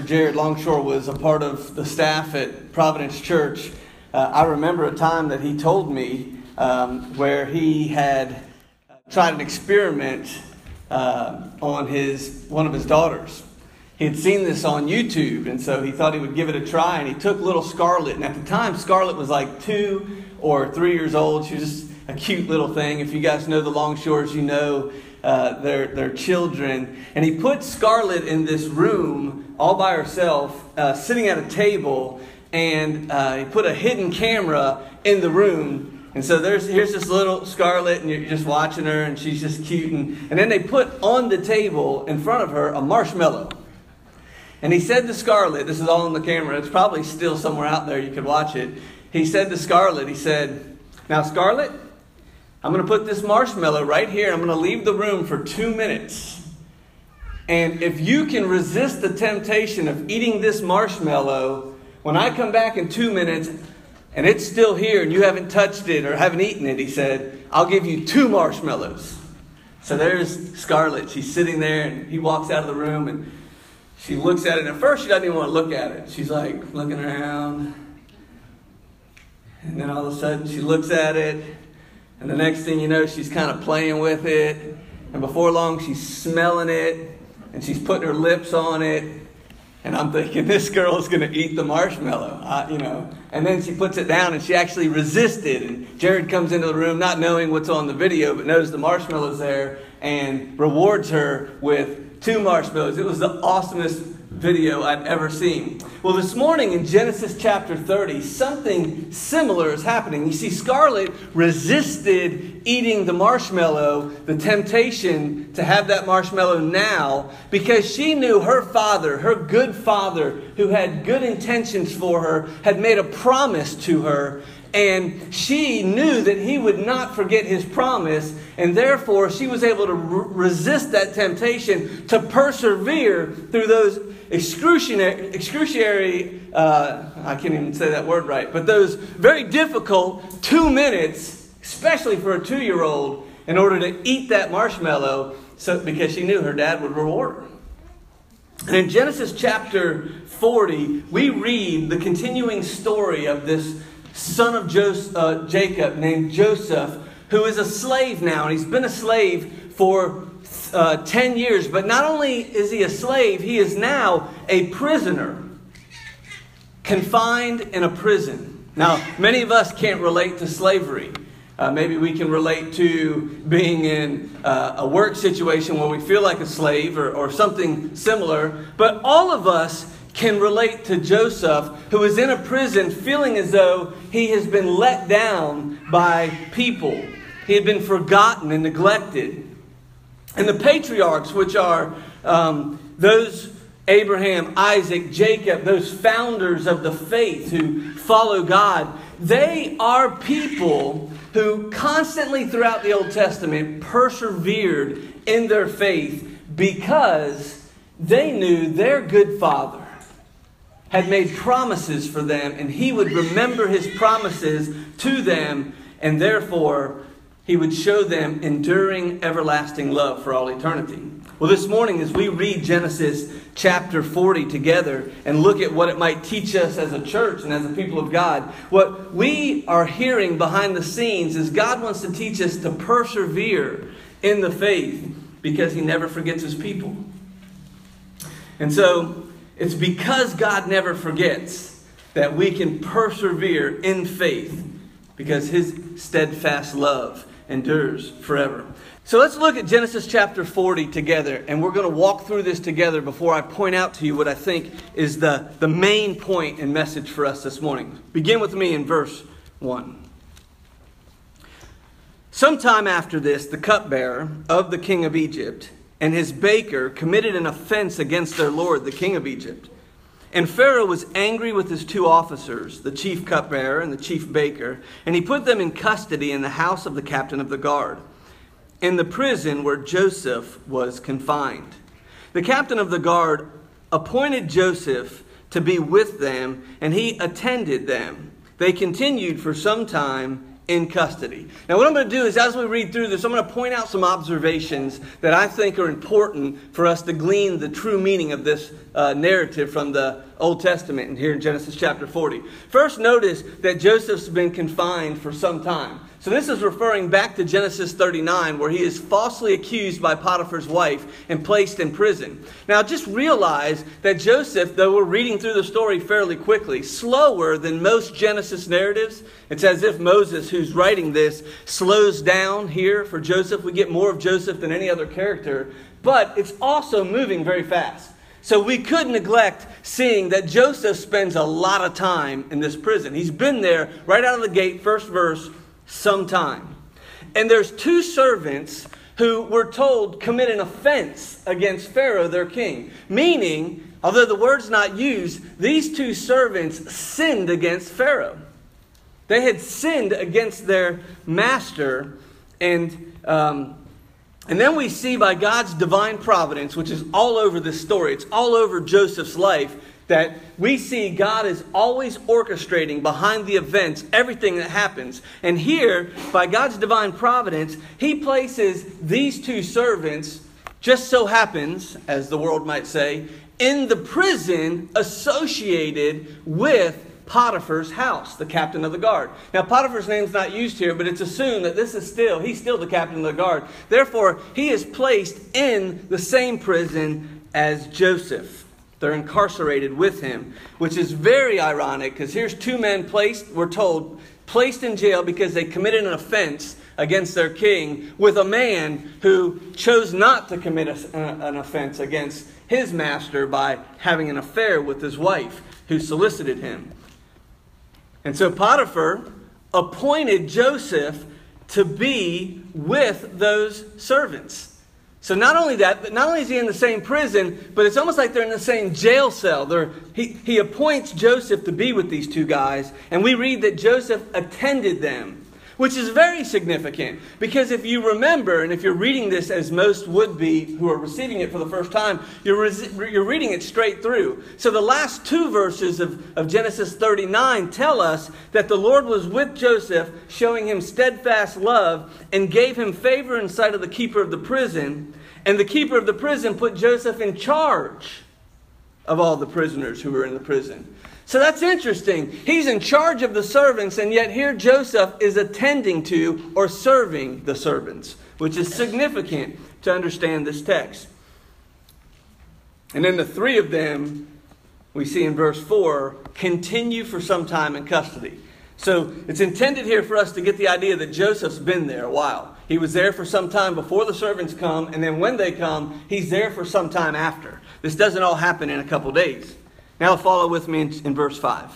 Jared Longshore was a part of the staff at Providence Church, I remember a time that he told me where he had tried an experiment on one of his daughters. He had seen this on YouTube, and so he thought he would give it a try, and he took little Scarlett. And at the time, Scarlett was like 2 or 3 years old. She was just a cute little thing. If you guys know the Longshores, you know their children. And he put Scarlett in this room all by herself, sitting at a table, and he put a hidden camera in the room. And so here's this little Scarlett, and you're just watching her, and she's just cute. And then they put on the table in front of her a marshmallow. And he said to Scarlett, this is all on the camera, it's probably still somewhere out there, you could watch it. He said to Scarlett, he said, "Now Scarlett, I'm going to put this marshmallow right here. I'm going to leave the room for 2 minutes. And if you can resist the temptation of eating this marshmallow, when I come back in 2 minutes and it's still here and you haven't touched it or haven't eaten it," he said, "I'll give you 2 marshmallows." So there's Scarlett. She's sitting there, and he walks out of the room, and she looks at it. At first, she doesn't even want to look at it. She's like looking around. And then all of a sudden, she looks at it. And the next thing you know, she's kind of playing with it. And before long, she's smelling it. And she's putting her lips on it. And I'm thinking, this girl is going to eat the marshmallow, And then she puts it down, and she actually resisted. And Jared comes into the room not knowing what's on the video, but knows the marshmallow's there, and rewards her with 2 marshmallows. It was the awesomest video I've ever seen. Well, this morning in Genesis chapter 30, something similar is happening. You see, Scarlett resisted eating the marshmallow, the temptation to have that marshmallow now, because she knew her father, her good father, who had good intentions for her, had made a promise to her. And she knew that he would not forget his promise. And therefore, she was able to resist that temptation to persevere through those excruciatory, I can't even say that word right, but those very difficult 2 minutes, especially for a 2-year-old, in order to eat that marshmallow, because she knew her dad would reward her. And in Genesis chapter 40, we read the continuing story of this son of Jacob named Joseph, who is a slave now. And he's been a slave for 10 years. But not only is he a slave, he is now a prisoner, confined in a prison. Now, many of us can't relate to slavery. Maybe we can relate to being in a work situation where we feel like a slave or something similar. But all of us can relate to Joseph, who is in a prison feeling as though he has been let down by people. He had been forgotten and neglected. And the patriarchs, which are those Abraham, Isaac, Jacob, those founders of the faith who follow God, they are people who constantly throughout the Old Testament persevered in their faith because they knew their good father had made promises for them, and he would remember his promises to them, and therefore he would show them enduring, everlasting love for all eternity. Well, this morning, as we read Genesis chapter 40 together and look at what it might teach us as a church and as a people of God, what we are hearing behind the scenes is God wants to teach us to persevere in the faith because he never forgets his people. And so it's because God never forgets that we can persevere in faith because his steadfast love endures forever. So let's look at Genesis chapter 40 together, and we're going to walk through this together before I point out to you what I think is the main point and message for us this morning. Begin with me in verse 1. Sometime after this, the cupbearer of the king of Egypt and his baker committed an offense against their lord, the king of Egypt. And Pharaoh was angry with his 2 officers, the chief cupbearer and the chief baker, and he put them in custody in the house of the captain of the guard, in the prison where Joseph was confined. The captain of the guard appointed Joseph to be with them, and he attended them. They continued for some time in custody. Now what I'm going to do is, as we read through this, I'm going to point out some observations that I think are important for us to glean the true meaning of this narrative from the Old Testament and here in Genesis chapter 40. First, notice that Joseph's been confined for some time. So this is referring back to Genesis 39, where he is falsely accused by Potiphar's wife and placed in prison. Now just realize that Joseph, though we're reading through the story fairly quickly, slower than most Genesis narratives. It's as if Moses, who's writing this, slows down here for Joseph. We get more of Joseph than any other character, but it's also moving very fast. So we could neglect seeing that Joseph spends a lot of time in this prison. He's been there right out of the gate, first verse, some time. And there's two servants who we're told commit an offense against Pharaoh, their king. Meaning, although the word's not used, these two servants sinned against Pharaoh. They had sinned against their master. And then we see by God's divine providence, which is all over this story, it's all over Joseph's life, that we see God is always orchestrating behind the events, everything that happens. And here, by God's divine providence, He places these two servants, just so happens, as the world might say, in the prison associated with Potiphar's house, the captain of the guard. Now, Potiphar's name's not used here, but it's assumed that he's still the captain of the guard. Therefore, he is placed in the same prison as Joseph. They're incarcerated with him, which is very ironic because here's two men we're told, placed in jail because they committed an offense against their king, with a man who chose not to commit an offense against his master by having an affair with his wife who solicited him. And so Potiphar appointed Joseph to be with those servants. So not only is he in the same prison, but it's almost like they're in the same jail cell. He appoints Joseph to be with these two guys, and we read that Joseph attended them, which is very significant. Because if you remember, and if you're reading this as most would be who are receiving it for the first time, you're reading it straight through. So the last two verses of Genesis 39 tell us that the Lord was with Joseph, showing him steadfast love, and gave him favor in sight of the keeper of the prison. And the keeper of the prison put Joseph in charge of all the prisoners who were in the prison. So that's interesting. He's in charge of the servants, and yet here Joseph is attending to or serving the servants, which is significant to understand this text. And then the three of them, we see in verse 4, continue for some time in custody. So it's intended here for us to get the idea that Joseph's been there a while. He was there for some time before the servants come, and then when they come, he's there for some time after. This doesn't all happen in a couple days. Now follow with me in verse 5.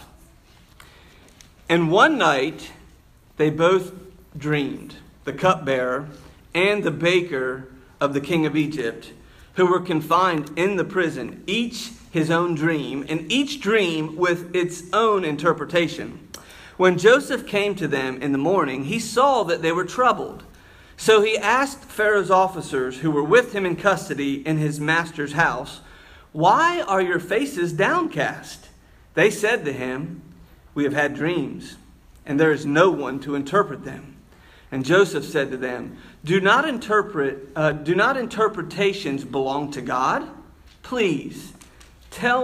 And one night they both dreamed, the cupbearer and the baker of the king of Egypt, who were confined in the prison, each his own dream, and each dream with its own interpretation. When Joseph came to them in the morning, he saw that they were troubled. So he asked Pharaoh's officers who were with him in custody in his master's house, "Why are your faces downcast?" They said to him, "We have had dreams, and there is no one to interpret them." And Joseph said to them, Do not interpretations belong to God? Please, tell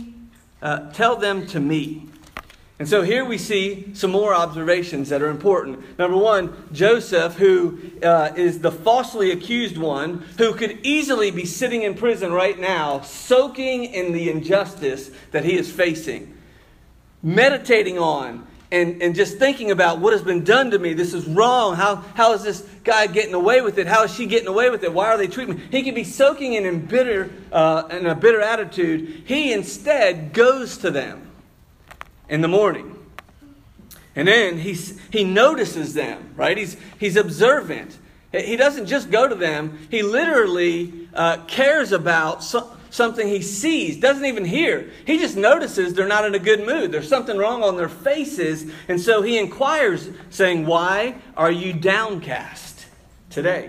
them to me. And so here we see some more observations that are important. Number one, Joseph, who is the falsely accused one, who could easily be sitting in prison right now, soaking in the injustice that he is facing, meditating on and just thinking about what has been done to me. This is wrong. How is this guy getting away with it? How is she getting away with it? Why are they treating me? He could be soaking in a bitter attitude. He instead goes to them in the morning. And then he notices them, right? He's observant. He doesn't just go to them. He literally cares about something he sees, doesn't even hear. He just notices they're not in a good mood. There's something wrong on their faces. And so he inquires, saying, "Why are you downcast today?"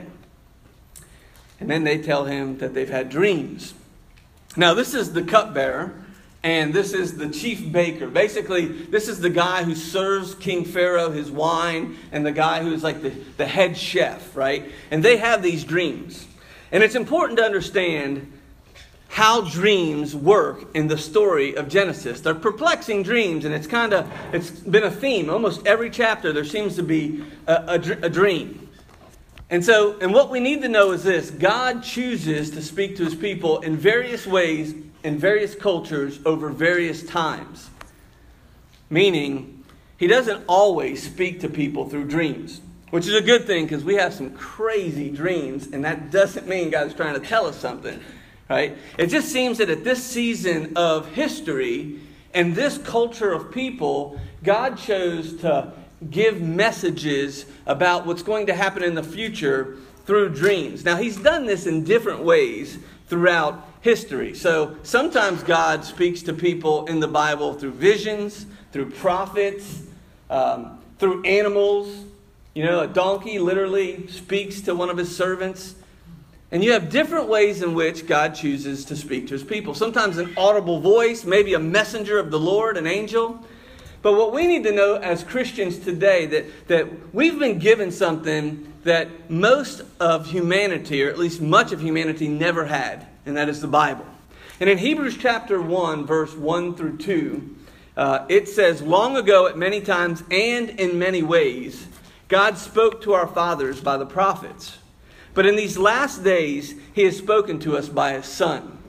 And then they tell him that they've had dreams. Now, this is the cupbearer And this is the chief baker. Basically, this is the guy who serves King Pharaoh his wine and the guy who's like the head chef, right? And they have these dreams. And it's important to understand how dreams work in the story of Genesis. They're perplexing dreams, and it's been a theme. Almost every chapter there seems to be a dream. And what we need to know is this: God chooses to speak to his people in various ways, in various cultures, over various times. Meaning, he doesn't always speak to people through dreams, which is a good thing because we have some crazy dreams, and that doesn't mean God is trying to tell us something. Right? It just seems that at this season of history and this culture of people, God chose to give messages about what's going to happen in the future through dreams. Now, he's done this in different ways throughout history. So sometimes God speaks to people in the Bible through visions, through prophets, through animals. You know, a donkey literally speaks to one of his servants. And you have different ways in which God chooses to speak to his people. Sometimes an audible voice, maybe a messenger of the Lord, an angel. But what we need to know as Christians today, that we've been given something that most of humanity, or at least much of humanity, never had. And that is the Bible. And in Hebrews chapter 1, verse 1 through 2, it says, "Long ago at many times and in many ways, God spoke to our fathers by the prophets. But in these last days, he has spoken to us by his Son."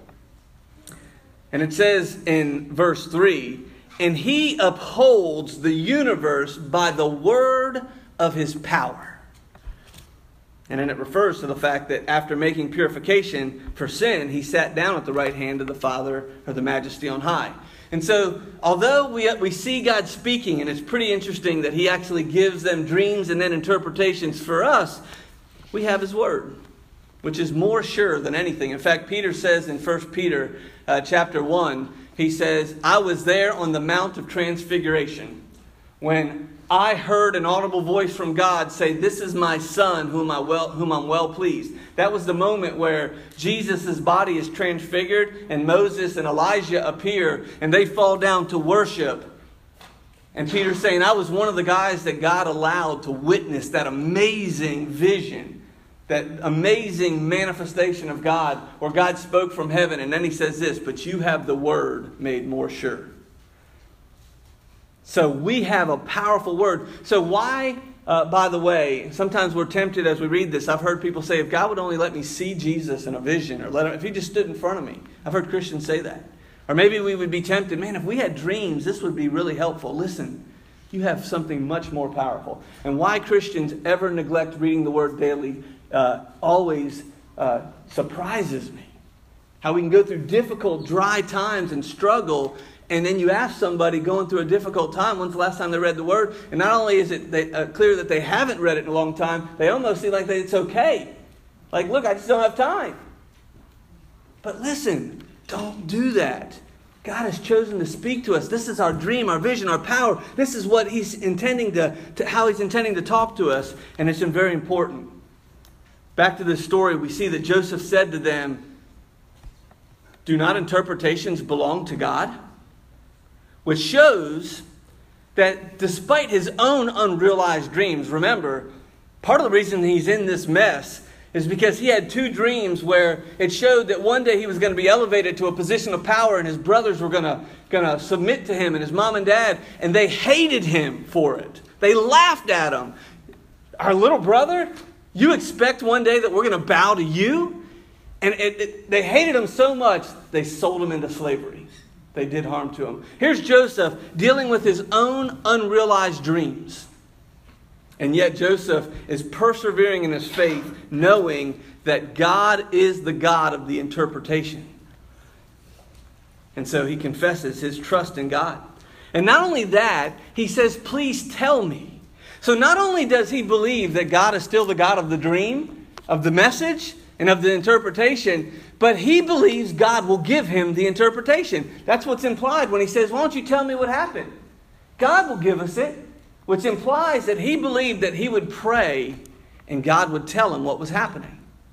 And it says in verse 3, "And he upholds the universe by the word of his power." And then it refers to the fact that after making purification for sin, he sat down at the right hand of the Father, or the Majesty on high. And so, although we see God speaking, and it's pretty interesting that he actually gives them dreams and then interpretations for us, we have his word, which is more sure than anything. In fact, Peter says in 1 Peter chapter 1, he says, "I was there on the Mount of Transfiguration when I heard an audible voice from God say, 'This is my Son whom I'm well pleased.'" That was the moment where Jesus' body is transfigured and Moses and Elijah appear and they fall down to worship. And Peter's saying, I was one of the guys that God allowed to witness that amazing vision, that amazing manifestation of God, where God spoke from heaven. And then he says this, "But you have the word made more sure." So we have a powerful word. So why, by the way, sometimes we're tempted as we read this. I've heard people say, if God would only let me see Jesus in a vision, or if he just stood in front of me. I've heard Christians say that. Or maybe we would be tempted, man, if we had dreams, this would be really helpful. Listen, you have something much more powerful. And why Christians ever neglect reading the Word daily always surprises me. How we can go through difficult, dry times and struggle, and then you ask somebody going through a difficult time, when's the last time they read the Word? And not only is it clear that they haven't read it in a long time, they almost seem like it's okay. Like, look, I just don't have time. But listen, don't do that. God has chosen to speak to us. This is our dream, our vision, our power. This is what he's intending how he's intending to talk to us. And it's very important. Back to this story, we see that Joseph said to them, "Do not interpretations belong to God?" Which shows that despite his own unrealized dreams, remember, part of the reason he's in this mess is because he had two dreams where it showed that one day he was going to be elevated to a position of power and his brothers were going to submit to him, and his mom and dad, and they hated him for it. They laughed at him. Our little brother, you expect one day that we're going to bow to you? And they hated him so much, they sold him into slavery. They did harm to him. Here's Joseph dealing with his own unrealized dreams. And yet Joseph is persevering in his faith, knowing that God is the God of the interpretation. And so he confesses his trust in God. And not only that, he says, "Please tell me." So not only does he believe that God is still the God of the dream, of the message, and of the interpretation, but he believes God will give him the interpretation. That's what's implied when he says, "Why don't you tell me what happened?" God will give us it. Which implies that he believed that he would pray and God would tell him what was happening.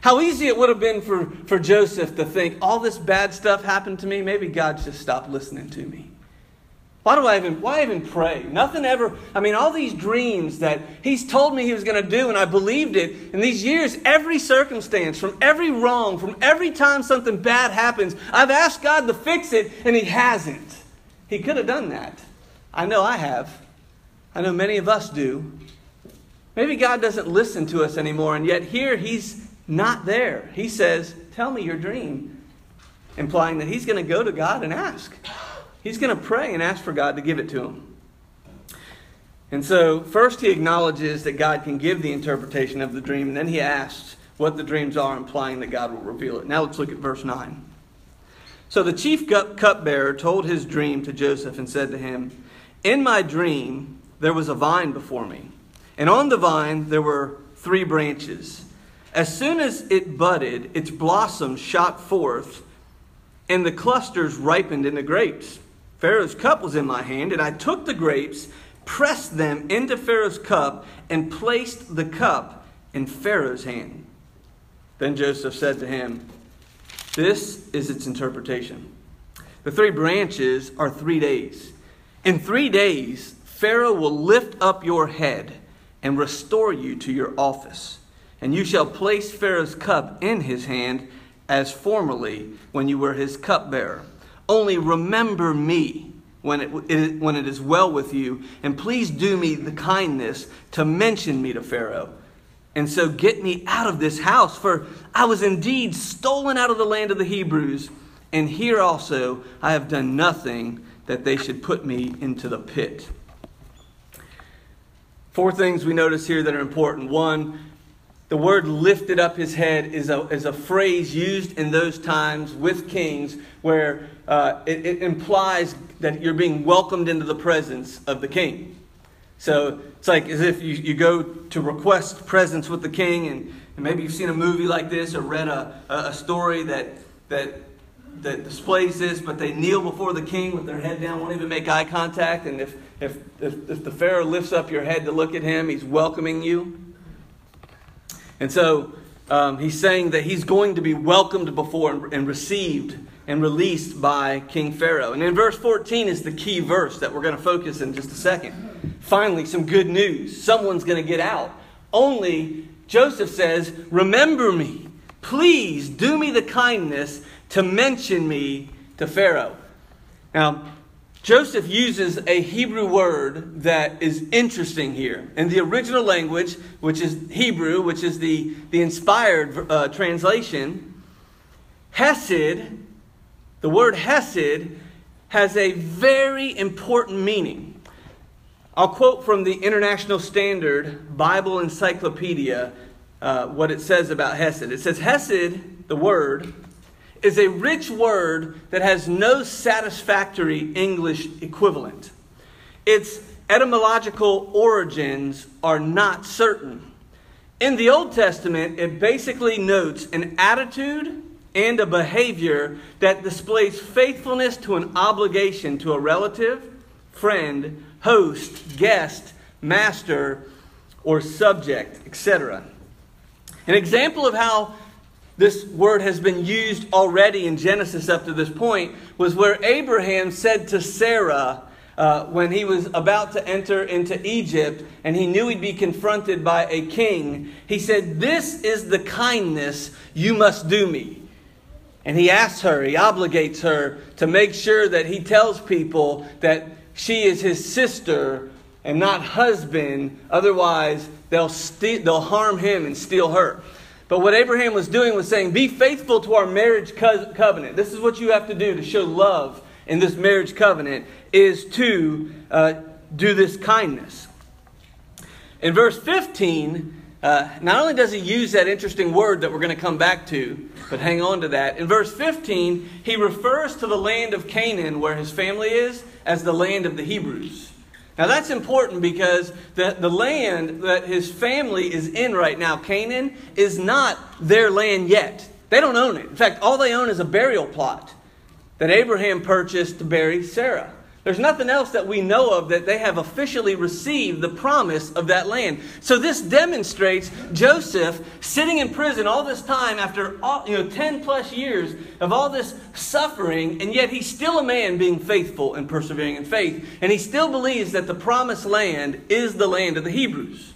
How easy it would have been for Joseph to think, all this bad stuff happened to me, maybe God just stopped listening to me. Why even pray? Nothing ever, all these dreams that he's told me he was going to do, and I believed it. In these years, every circumstance, from every wrong, from every time something bad happens, I've asked God to fix it, and he hasn't. He could have done that. I know I have. I know many of us do. Maybe God doesn't listen to us anymore, and yet here he's not there. He says, tell me your dream, implying that he's going to go to God and ask. He's going to pray and ask for God to give it to him. And so first he acknowledges that God can give the interpretation of the dream, and then he asks what the dreams are, implying that God will reveal it. Now let's look at verse 9. So the chief cupbearer told his dream to Joseph and said to him, in my dream there was a vine before me, and on the vine there were 3 branches. As soon as it budded, its blossoms shot forth, and the clusters ripened into grapes. Pharaoh's cup was in my hand, and I took the grapes, pressed them into Pharaoh's cup, and placed the cup in Pharaoh's hand. Then Joseph said to him, this is its interpretation. The 3 branches are 3 days. In 3 days, Pharaoh will lift up your head and restore you to your office. And you shall place Pharaoh's cup in his hand as formerly when you were his cupbearer. Only remember me when it is well with you, and please do me the kindness to mention me to Pharaoh. And so get me out of this house, for I was indeed stolen out of the land of the Hebrews, and here also I have done nothing that they should put me into the pit. 4 things we notice here that are important. 1, the word lifted up his head is a phrase used in those times with kings where it implies that you're being welcomed into the presence of the king. So it's like as if you go to request presence with the king, and maybe you've seen a movie like this or read a story that displays this, but they kneel before the king with their head down, won't even make eye contact. And if the Pharaoh lifts up your head to look at him, he's welcoming you. And so he's saying that he's going to be welcomed before and received and released by King Pharaoh. And in verse 14 is the key verse that we're going to focus in just a second. Finally, some good news. Someone's going to get out. Only, Joseph says, remember me. Please do me the kindness to mention me to Pharaoh. Now, Joseph uses a Hebrew word that is interesting here. In the original language, which is Hebrew, which is the inspired translation, Hesed, the word Hesed, has a very important meaning. I'll quote from the International Standard Bible Encyclopedia what it says about Hesed. It says, Hesed, the word, is a rich word that has no satisfactory English equivalent. Its etymological origins are not certain. In the Old Testament, it basically notes an attitude and a behavior that displays faithfulness to an obligation to a relative, friend, host, guest, master, or subject, etc. An example of how this word has been used already in Genesis up to this point was where Abraham said to Sarah when he was about to enter into Egypt and he knew he'd be confronted by a king. He said, this is the kindness you must do me. And he asks her, he obligates her to make sure that he tells people that she is his sister and not husband. Otherwise, they'll harm him and steal her. But what Abraham was doing was saying, be faithful to our marriage covenant. This is what you have to do to show love in this marriage covenant, is to do this kindness. In verse 15, not only does he use that interesting word that we're going to come back to, but hang on to that. In verse 15, he refers to the land of Canaan, where his family is, as the land of the Hebrews. Now that's important because the land that his family is in right now, Canaan, is not their land yet. They don't own it. In fact, all they own is a burial plot that Abraham purchased to bury Sarah. There's nothing else that we know of that they have officially received the promise of that land. So this demonstrates Joseph sitting in prison all this time after 10 plus years of all this suffering, and yet he's still a man being faithful and persevering in faith. And he still believes that the promised land is the land of the Hebrews.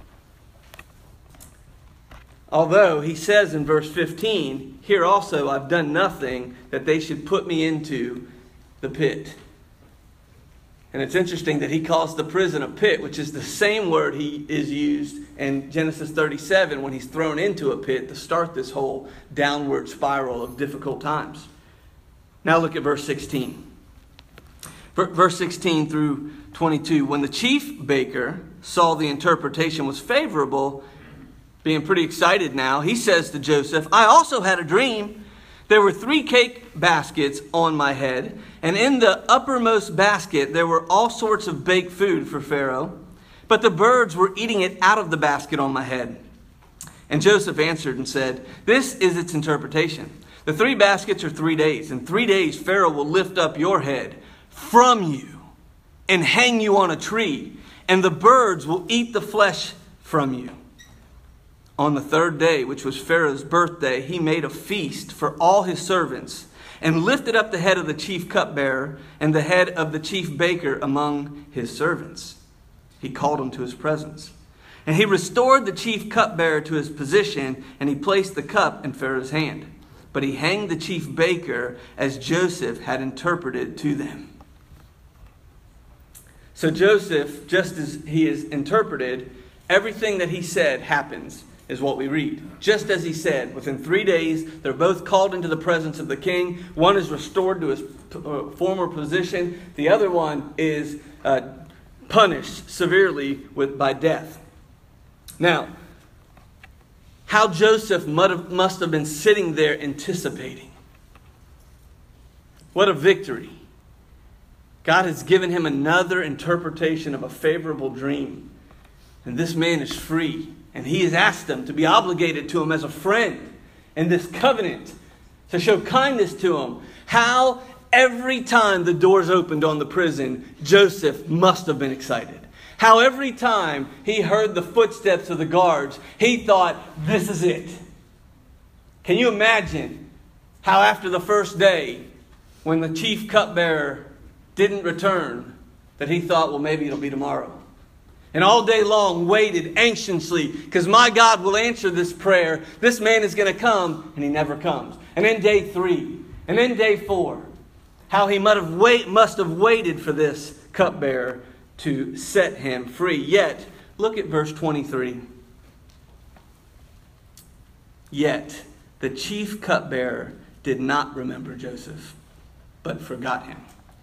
Although he says in verse 15, here also I've done nothing that they should put me into the pit. And it's interesting that he calls the prison a pit, which is the same word he is used in Genesis 37 when he's thrown into a pit to start this whole downward spiral of difficult times. Now look at verse 16. Verse 16 through 22. When the chief baker saw the interpretation was favorable, being pretty excited now, he says to Joseph, I also had a dream. There were 3 cake baskets on my head, and in the uppermost basket there were all sorts of baked food for Pharaoh, but the birds were eating it out of the basket on my head. And Joseph answered and said, this is its interpretation. The 3 baskets are 3 days. In 3 days Pharaoh will lift up your head from you and hang you on a tree, and the birds will eat the flesh from you. On the 3rd day, which was Pharaoh's birthday, he made a feast for all his servants and lifted up the head of the chief cupbearer and the head of the chief baker among his servants. He called them to his presence. And he restored the chief cupbearer to his position, and he placed the cup in Pharaoh's hand. But he hanged the chief baker as Joseph had interpreted to them. So Joseph, just as he is interpreted, everything that he said happens, is what we read. Just as he said, within 3 days, they're both called into the presence of the king. One is restored to his former position. The other one is punished severely by death. Now, how Joseph must have been sitting there anticipating. What a victory. God has given him another interpretation of a favorable dream. And this man is free. And he has asked them to be obligated to him as a friend in this covenant, to show kindness to him. How every time the doors opened on the prison, Joseph must have been excited. How every time he heard the footsteps of the guards, he thought, this is it. Can you imagine how after the first day, when the chief cupbearer didn't return, that he thought, well, maybe it'll be tomorrow. And all day long waited anxiously, because my God will answer this prayer. This man is going to come, and he never comes. And then day 3, and then day 4, how he must have waited for this cupbearer to set him free. Yet, look at verse 23. Yet the chief cupbearer did not remember Joseph, but forgot him.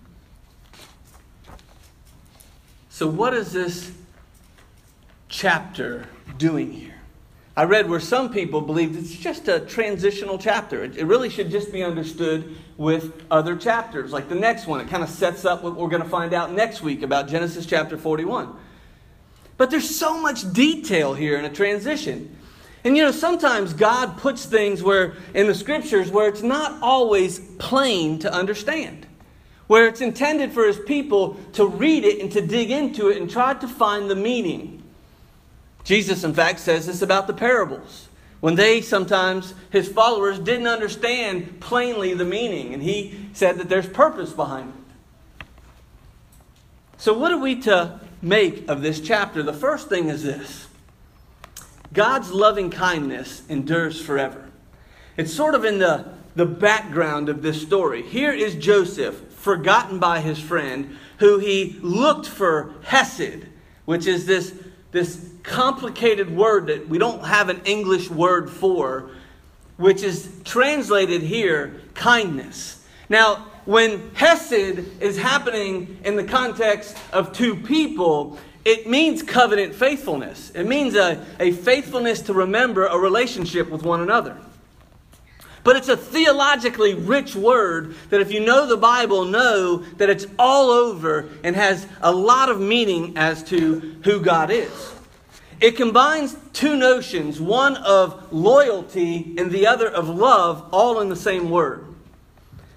So what is this chapter doing here? I read where some people believe it's just a transitional chapter. It really should just be understood with other chapters. Like the next one, it kind of sets up what we're going to find out next week about Genesis chapter 41. But there's so much detail here in a transition. And sometimes God puts things in the scriptures where it's not always plain to understand. Where it's intended for his people to read it and to dig into it and try to find the meaning. Jesus, in fact, says this about the parables. When sometimes his followers didn't understand plainly the meaning. And he said that there's purpose behind it. So what are we to make of this chapter? The first thing is this. God's loving kindness endures forever. It's sort of in the background of this story. Here is Joseph, forgotten by his friend, who he looked for hesed, which is this complicated word that we don't have an English word for, which is translated here, kindness. Now, when hesed is happening in the context of 2 people, it means covenant faithfulness. It means a faithfulness to remember a relationship with one another. But it's a theologically rich word that if you know the Bible, know that it's all over and has a lot of meaning as to who God is. It combines 2 notions, one of loyalty and the other of love, all in the same word.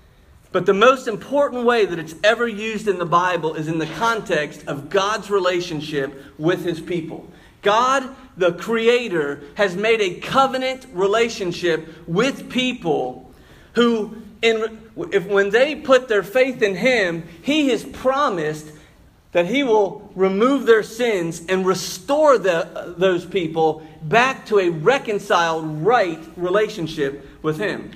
But the most important way that it's ever used in the Bible is in the context of God's relationship with His people. God, the Creator, has made a covenant relationship with people who, when they put their faith in Him, He has promised that He will remove their sins and restore those people back to a reconciled, right relationship with Him.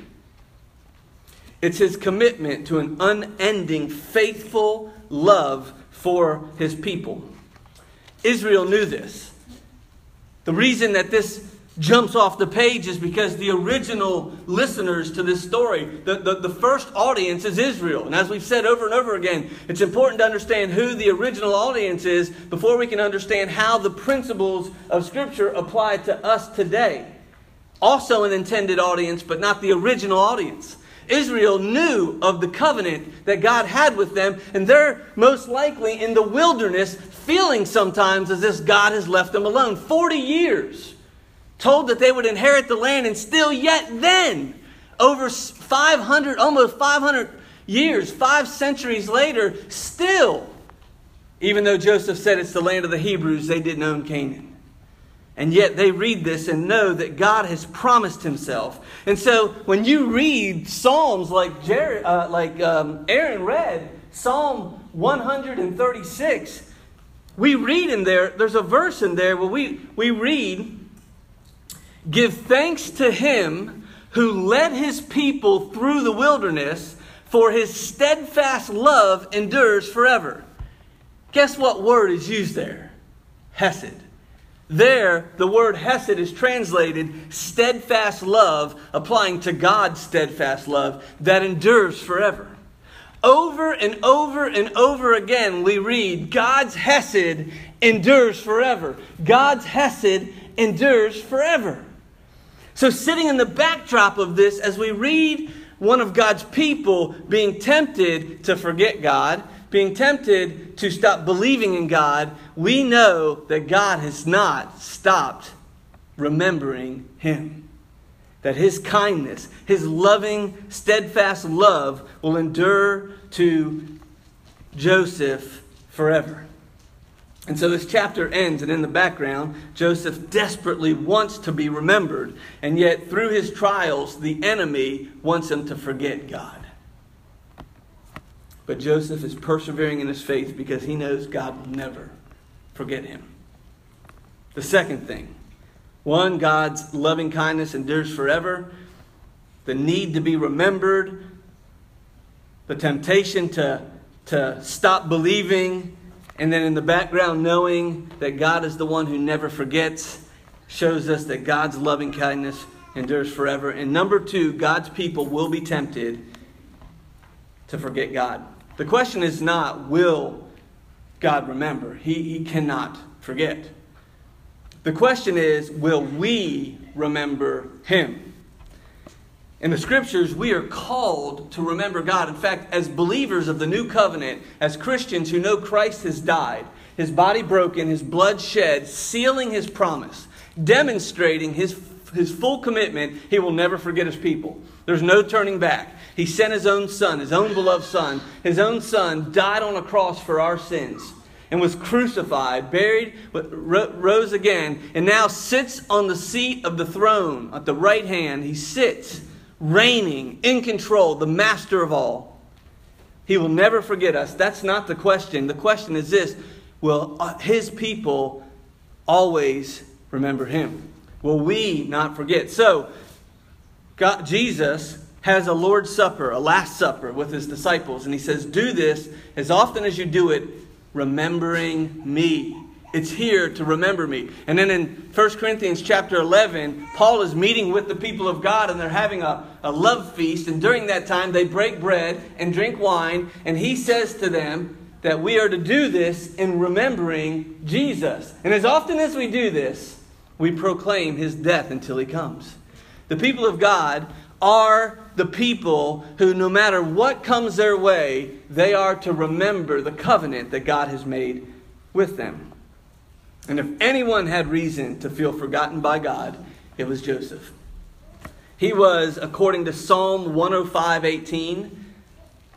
It's His commitment to an unending, faithful love for His people. Israel knew this. The reason that this jumps off the page is because the original listeners to this story, the first audience is Israel. And as we've said over and over again, it's important to understand who the original audience is before we can understand how the principles of Scripture apply to us today. Also an intended audience, but not the original audience. Israel knew of the covenant that God had with them, and they're most likely in the wilderness feeling sometimes as if God has left them alone. 40 years. Told that they would inherit the land, and still yet then, over 500, almost 500 years, 5 centuries later, still, even though Joseph said it's the land of the Hebrews, they didn't own Canaan. And yet they read this and know that God has promised Himself. And so when you read Psalms like Aaron read, Psalm 136, we read in there's a verse in there where we read, "Give thanks to Him who led His people through the wilderness, for His steadfast love endures forever." Guess what word is used there? Hesed. There, the word hesed is translated steadfast love, applying to God's steadfast love that endures forever. Over and over and over again, we read, God's hesed endures forever. God's hesed endures forever. So sitting in the backdrop of this, as we read one of God's people being tempted to forget God, being tempted to stop believing in God, we know that God has not stopped remembering Him. That His kindness, His loving, steadfast love will endure to Joseph forever. And so this chapter ends, and in the background, Joseph desperately wants to be remembered. And yet, through his trials, the enemy wants him to forget God. But Joseph is persevering in his faith because he knows God will never forget him. The second thing. 1, God's loving kindness endures forever. The need to be remembered. The temptation to stop believing. And then in the background, knowing that God is the one who never forgets, shows us that God's loving kindness endures forever. And number 2, God's people will be tempted to forget God. The question is not, will God remember? He cannot forget. The question is, will we remember Him? In the Scriptures, we are called to remember God. In fact, as believers of the new covenant, as Christians who know Christ has died, His body broken, His blood shed, sealing His promise, demonstrating His full commitment, He will never forget His people. There's no turning back. He sent His own Son, His own beloved Son. His own Son died on a cross for our sins and was crucified, buried, rose again, and now sits on the seat of the throne at the right hand. He sits, reigning, in control, the master of all. He will never forget us. That's not the question. The question is this: will His people always remember Him? Will we not forget? So, Jesus has a Lord's Supper, a Last Supper with His disciples. And He says, do this as often as you do it, remembering me. It's here to remember me. And then in 1 Corinthians chapter 11, Paul is meeting with the people of God, and they're having a love feast. And during that time, they break bread and drink wine. And he says to them that we are to do this in remembering Jesus. And as often as we do this, we proclaim His death until He comes. The people of God are the people who, no matter what comes their way, they are to remember the covenant that God has made with them. And if anyone had reason to feel forgotten by God, it was Joseph. He was, according to Psalm 105:18,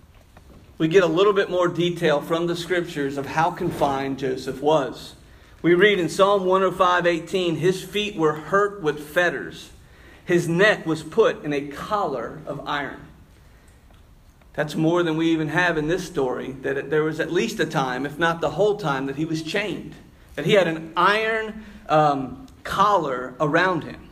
we get a little bit more detail from the scriptures of how confined Joseph was. We read in Psalm 105:18, his feet were hurt with fetters. His neck was put in a collar of iron. That's more than we even have in this story, that there was at least a time, if not the whole time, that he was chained. That he had an iron collar around him.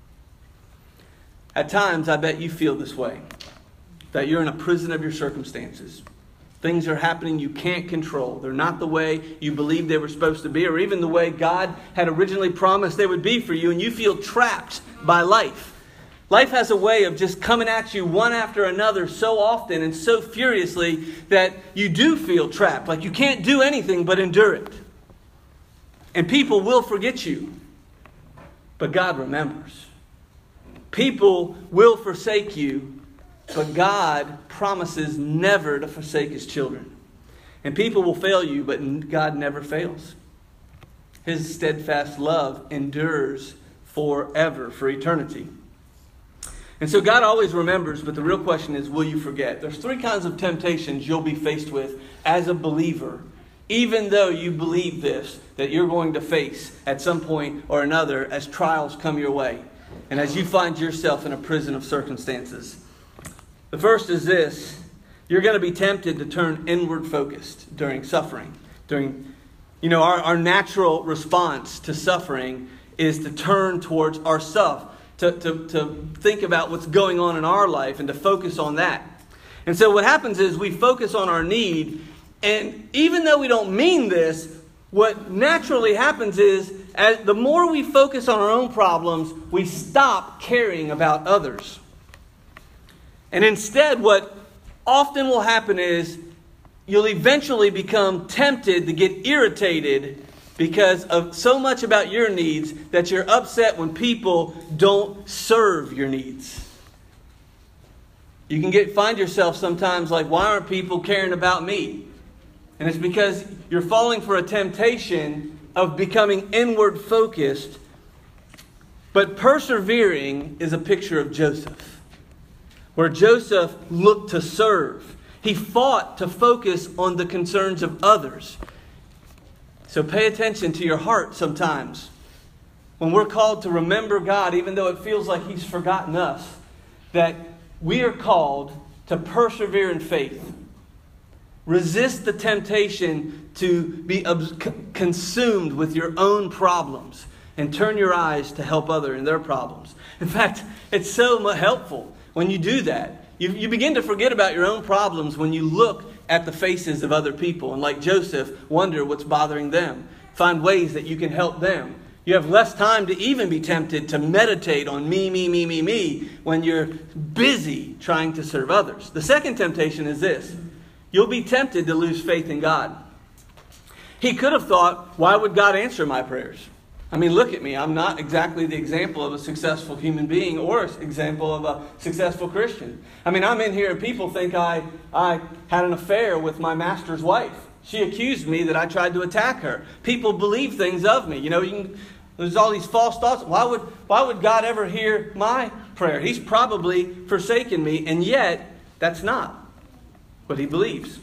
At times, I bet you feel this way. That you're in a prison of your circumstances. Things are happening you can't control. They're not the way you believed they were supposed to be, or even the way God had originally promised they would be for you, and you feel trapped by life. Life has a way of just coming at you one after another so often and so furiously that you do feel trapped, like you can't do anything but endure it. And people will forget you, but God remembers. People will forsake you, but God promises never to forsake His children. And people will fail you, but God never fails. His steadfast love endures forever, for eternity. And so God always remembers, but the real question is, will you forget? There's 3 kinds of temptations you'll be faced with as a believer, even though you believe this, that you're going to face at some point or another as trials come your way, and as you find yourself in a prison of circumstances. The first is this: you're going to be tempted to turn inward focused during suffering. Our natural response to suffering is to turn towards ourselves, to think about what's going on in our life and to focus on that. And so what happens is we focus on our need, and even though we don't mean this, what naturally happens is the more we focus on our own problems, we stop caring about others. And instead, what often will happen is you'll eventually become tempted to get irritated because of so much about your needs that you're upset when people don't serve your needs. You can find yourself sometimes like, why aren't people caring about me? And it's because you're falling for a temptation of becoming inward focused. But persevering is a picture of Joseph, where Joseph looked to serve. He fought to focus on the concerns of others. So pay attention to your heart sometimes. When we're called to remember God, even though it feels like He's forgotten us, that we are called to persevere in faith. Resist the temptation to be consumed with your own problems and turn your eyes to help others in their problems. In fact, it's so helpful when you do that. You begin to forget about your own problems when you look at the faces of other people and, like Joseph, wonder what's bothering them. Find ways that you can help them. You have less time to even be tempted to meditate on me when you're busy trying to serve others. The second temptation is this: you'll be tempted to lose faith in God. He could have thought, why would God answer my prayers? I mean, look at me. I'm not exactly the example of a successful human being or an example of a successful Christian. I mean, I'm in here and people think I had an affair with my master's wife. She accused me that I tried to attack her. People believe things of me. There's all these false thoughts. Why would God ever hear my prayer? He's probably forsaken me, and yet that's not what he believes.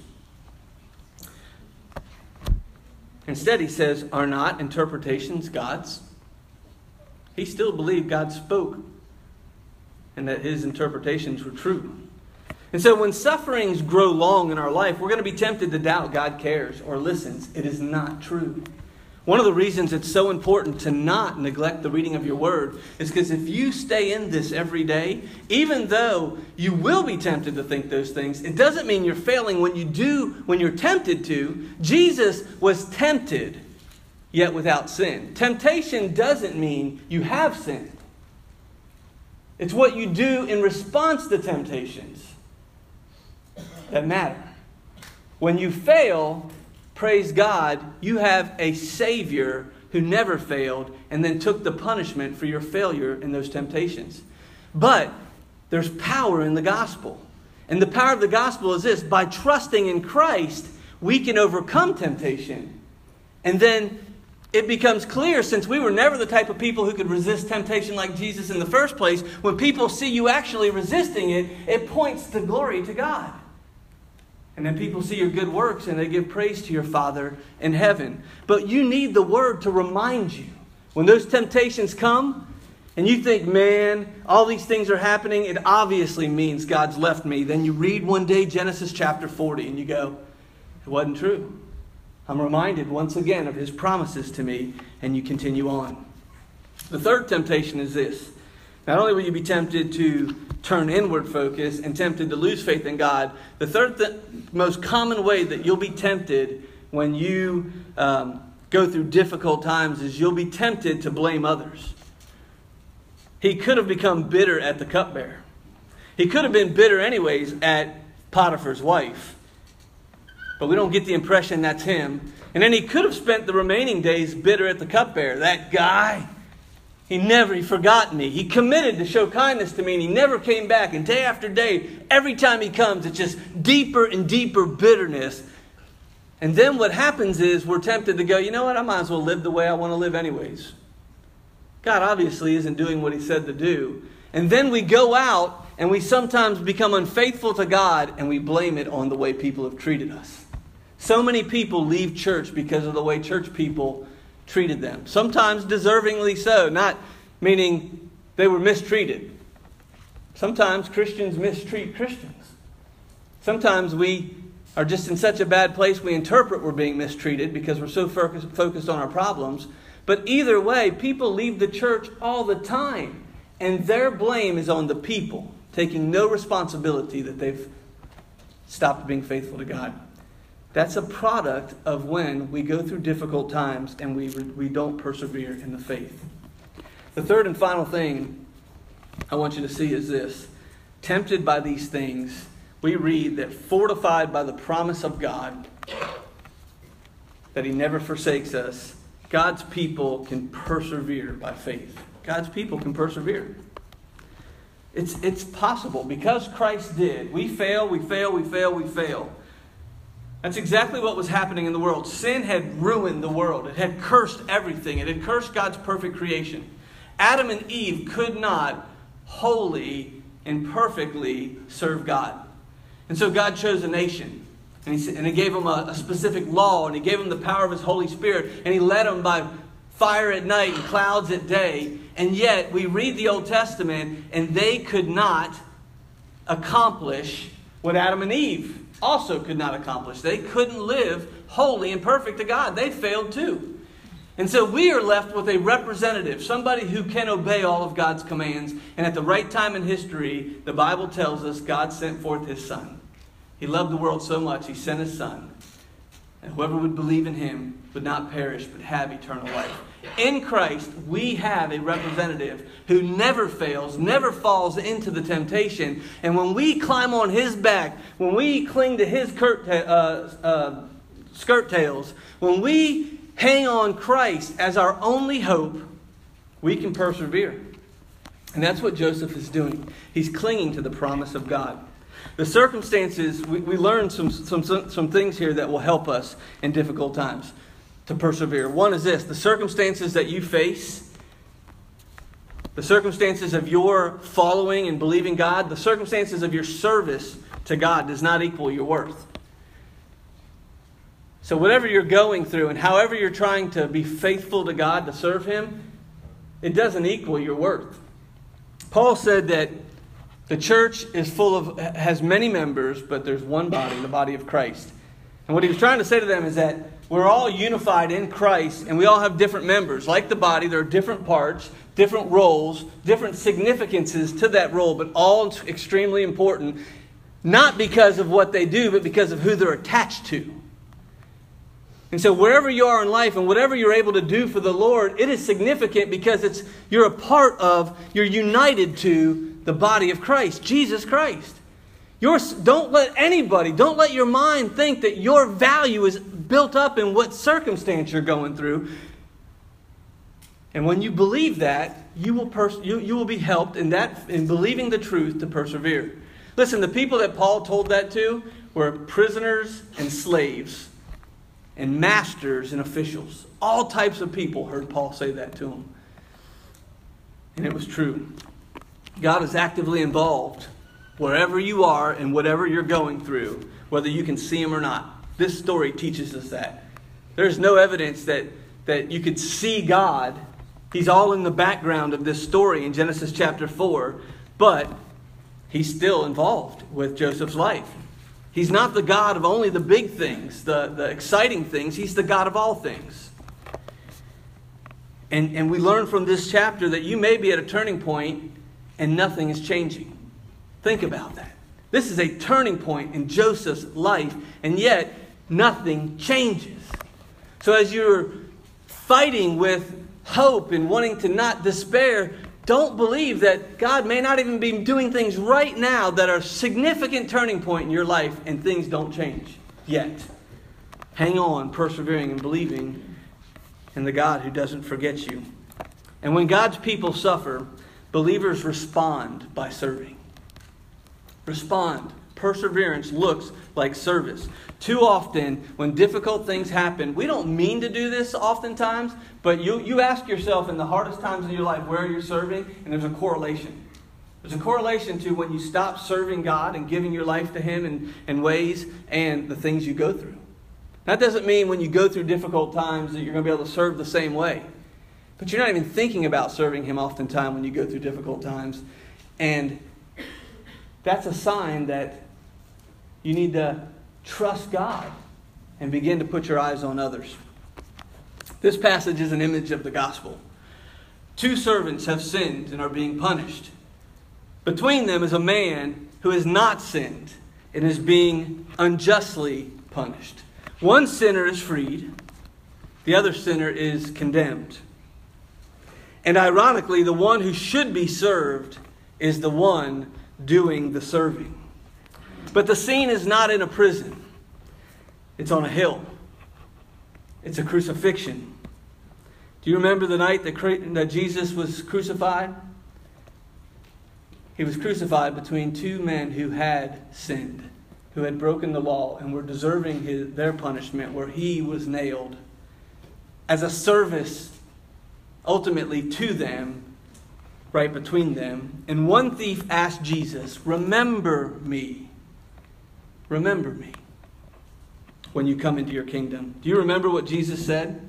Instead, he says, are not interpretations God's? He still believed God spoke and that his interpretations were true. And so when sufferings grow long in our life, we're going to be tempted to doubt God cares or listens. It is not true. One of the reasons it's so important to not neglect the reading of your word is because if you stay in this every day, even though you will be tempted to think those things, it doesn't mean you're failing when you're tempted to. Jesus was tempted, yet without sin. Temptation doesn't mean you have sinned. It's what you do in response to temptations that matter. When you fail, praise God, you have a Savior who never failed and then took the punishment for your failure in those temptations. But there's power in the gospel. And the power of the gospel is this: by trusting in Christ, we can overcome temptation. And then it becomes clear, since we were never the type of people who could resist temptation like Jesus in the first place, when people see you actually resisting it, it points to glory to God. And then people see your good works and they give praise to your Father in heaven. But you need the Word to remind you. When those temptations come and you think, man, all these things are happening, it obviously means God's left me. Then you read one day Genesis chapter 40 and you go, it wasn't true. I'm reminded once again of His promises to me, and you continue on. The third temptation is this. Not only will you be tempted to turn inward focus and tempted to lose faith in God, the third most common way that you'll be tempted when you go through difficult times is you'll be tempted to blame others. He could have become bitter at the cupbearer. He could have been bitter anyways at Potiphar's wife. But we don't get the impression that's him. And then he could have spent the remaining days bitter at the cupbearer. That guy, he forgot me. He committed to show kindness to me and he never came back. And day after day, every time he comes, it's just deeper and deeper bitterness. And then what happens is we're tempted to go, you know what, I might as well live the way I want to live anyways. God obviously isn't doing what He said to do. And then we go out and we sometimes become unfaithful to God and we blame it on the way people have treated us. So many people leave church because of the way church people treated them. Sometimes deservingly so, not meaning they were mistreated. Sometimes Christians mistreat Christians. Sometimes we are just in such a bad place we interpret we're being mistreated because we're so focused on our problems. But either way, people leave the church all the time. And their blame is on the people, taking no responsibility that they've stopped being faithful to God. That's a product of when we go through difficult times and we don't persevere in the faith. The third and final thing I want you to see is this. Tempted by these things, we read that fortified by the promise of God, that He never forsakes us, God's people can persevere by faith. God's people can persevere. It's possible. Because Christ did. We fail. That's exactly what was happening in the world. Sin had ruined the world. It had cursed everything. It had cursed God's perfect creation. Adam and Eve could not wholly and perfectly serve God. And so God chose a nation. And He gave them a specific law. And He gave them the power of His Holy Spirit. And He led them by fire at night and clouds at day. And yet we read the Old Testament and they could not accomplish what Adam and Eve also could not accomplish. They couldn't live holy and perfect to God. They failed too. And so we are left with a representative, somebody who can obey all of God's commands. And at the right time in history, the Bible tells us God sent forth His Son. He loved the world so much, He sent His Son. And whoever would believe in Him would not perish, but have eternal life. In Christ, we have a representative who never fails, never falls into the temptation. And when we climb on His back, when we cling to His skirt tails, when we hang on Christ as our only hope, we can persevere. And that's what Joseph is doing. He's clinging to the promise of God. The circumstances, we learn some things here that will help us in difficult times to persevere. One is this: the circumstances that you face, the circumstances of your following and believing God, the circumstances of your service to God does not equal your worth. So whatever you're going through and however you're trying to be faithful to God, to serve Him, it doesn't equal your worth. Paul said that the church has many members, but there's one body, the body of Christ. And what he was trying to say to them is that we're all unified in Christ and we all have different members. Like the body, there are different parts, different roles, different significances to that role, but all extremely important, not because of what they do, but because of who they're attached to. And so wherever you are in life and whatever you're able to do for the Lord, it is significant because you're a part of, you're united to the body of Christ, Jesus Christ. Don't let your mind think that your value is built up in what circumstance you're going through. And when you believe that, you will be helped in believing the truth to persevere. Listen, the people that Paul told that to were prisoners and slaves and masters and officials. All types of people heard Paul say that to them. And it was true. God is actively involved wherever you are and whatever you're going through whether you can see him or not. This story teaches us that. There's no evidence that you could see God. He's all in the background of this story in Genesis chapter 4, but he's still involved with Joseph's life. He's not the God of only the big things, the exciting things. He's the God of all things. And we learn from this chapter that you may be at a turning point and nothing is changing. Think about that. This is a turning point in Joseph's life, and yet nothing changes. So as you're fighting with hope and wanting to not despair, don't believe that God may not even be doing things right now that are a significant turning point in your life and things don't change yet. Hang on, persevering and believing in the God who doesn't forget you. And when God's people suffer, believers respond by serving. Respond. Perseverance looks like service. Too often, when difficult things happen, we don't mean to do this oftentimes, but you ask yourself in the hardest times in your life where you're serving, and there's a correlation. There's a correlation to when you stop serving God and giving your life to Him in ways and the things you go through. That doesn't mean when you go through difficult times that you're going to be able to serve the same way. But you're not even thinking about serving Him oftentimes when you go through difficult times. And that's a sign that you need to trust God and begin to put your eyes on others. This passage is an image of the gospel. 2 servants have sinned and are being punished. Between them is a man who has not sinned and is being unjustly punished. One sinner is freed. The other sinner is condemned. And ironically, the one who should be served is the one doing the serving. But the scene is not in a prison. It's on a hill. It's a crucifixion. Do you remember the night that Jesus was crucified? He was crucified between 2 men who had sinned, who had broken the law and were deserving their punishment, where he was nailed as a service ultimately to them, right between them. And one thief asked Jesus, "Remember me. Remember me when you come into your kingdom." Do you remember what Jesus said?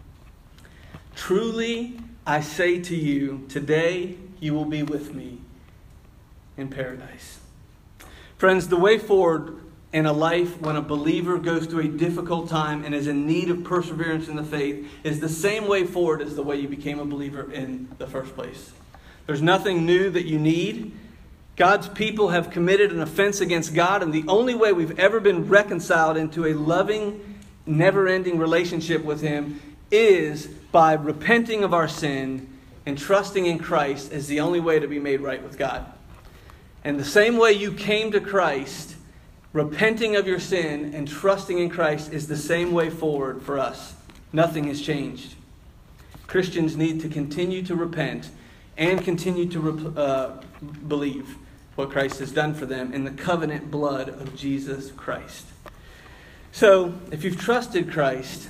"Truly I say to you, today you will be with me in paradise." Friends, the way forward in a life when a believer goes through a difficult time and is in need of perseverance in the faith is the same way forward as the way you became a believer in the first place. There's nothing new that you need. God's people have committed an offense against God, and the only way we've ever been reconciled into a loving, never-ending relationship with Him is by repenting of our sin and trusting in Christ as the only way to be made right with God. And the same way you came to Christ, repenting of your sin and trusting in Christ, is the same way forward for us. Nothing has changed. Christians need to continue to repent and continue to believe what Christ has done for them in the covenant blood of Jesus Christ. So, if you've trusted Christ,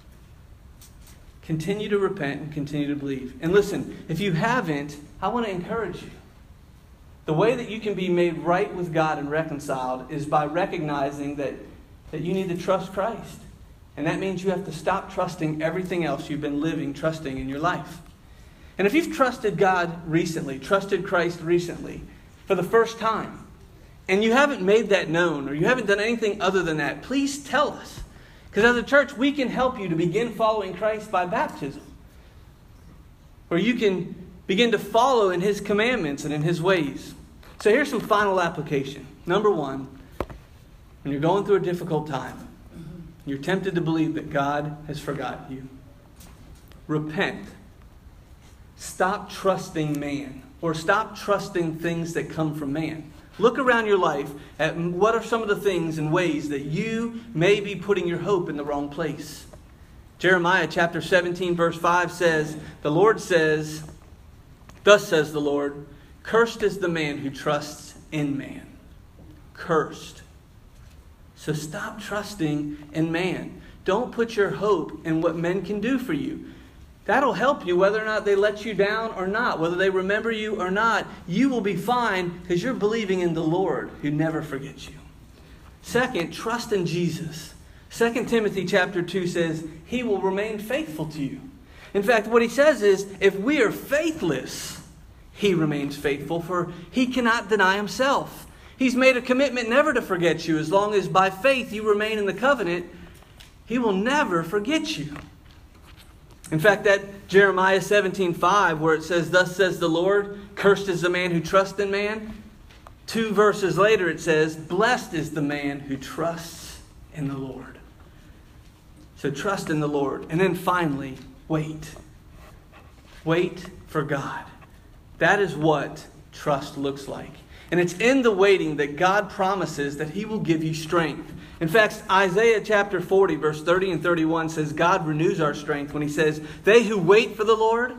continue to repent and continue to believe. And listen, if you haven't, I want to encourage you. The way that you can be made right with God and reconciled is by recognizing that you need to trust Christ. And that means you have to stop trusting everything else you've been living, trusting in your life. And if you've trusted God recently, trusted Christ recently, for the first time, and you haven't made that known, or you haven't done anything other than that, please tell us. Because as a church, we can help you to begin following Christ by baptism. Where you can begin to follow in His commandments and in His ways. So here's some final application. Number 1, when you're going through a difficult time, you're tempted to believe that God has forgotten you. Repent. Stop trusting man, or stop trusting things that come from man. Look around your life at what are some of the things and ways that you may be putting your hope in the wrong place. Jeremiah chapter 17 verse 5 says, the Lord says, "Thus says the Lord, cursed is the man who trusts in man." Cursed. So stop trusting in man. Don't put your hope in what men can do for you. That'll help you whether or not they let you down or not, whether they remember you or not. You will be fine because you're believing in the Lord who never forgets you. Second, trust in Jesus. 2 Timothy chapter 2 says, He will remain faithful to you. In fact, what he says is, if we are faithless, He remains faithful, for He cannot deny Himself. He's made a commitment never to forget you. As long as by faith you remain in the covenant, He will never forget you. In fact, that Jeremiah 17:5, where it says, Thus says the Lord, cursed is the man who trusts in man. 2 verses later it says, Blessed is the man who trusts in the Lord. So trust in the Lord. And then finally, wait. Wait for God. That is what trust looks like. And it's in the waiting that God promises that He will give you strength. In fact, Isaiah chapter 40, verse 30 and 31 says God renews our strength when He says, They who wait for the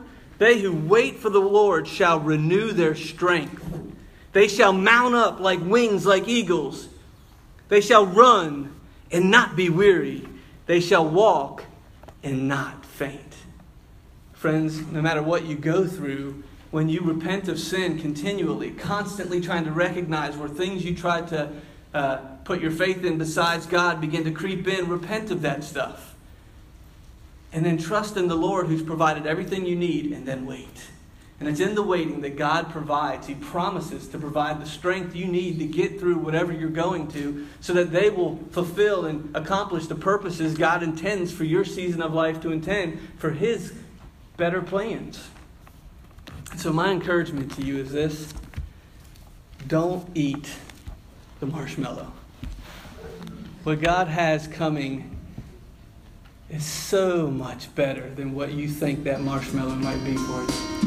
Lord shall renew their strength. They shall mount up like wings like eagles. They shall run and not be weary. They shall walk and not faint. Friends, no matter what you go through, when you repent of sin continually, constantly trying to recognize where things you tried to put your faith in besides God begin to creep in, repent of that stuff. And then trust in the Lord who's provided everything you need, and then wait. And it's in the waiting that God provides. He promises to provide the strength you need to get through whatever you're going to, so that they will fulfill and accomplish the purposes God intends for your season of life to intend for His better plans. So my encouragement to you is this: don't eat the marshmallow. What God has coming is so much better than what you think that marshmallow might be for you.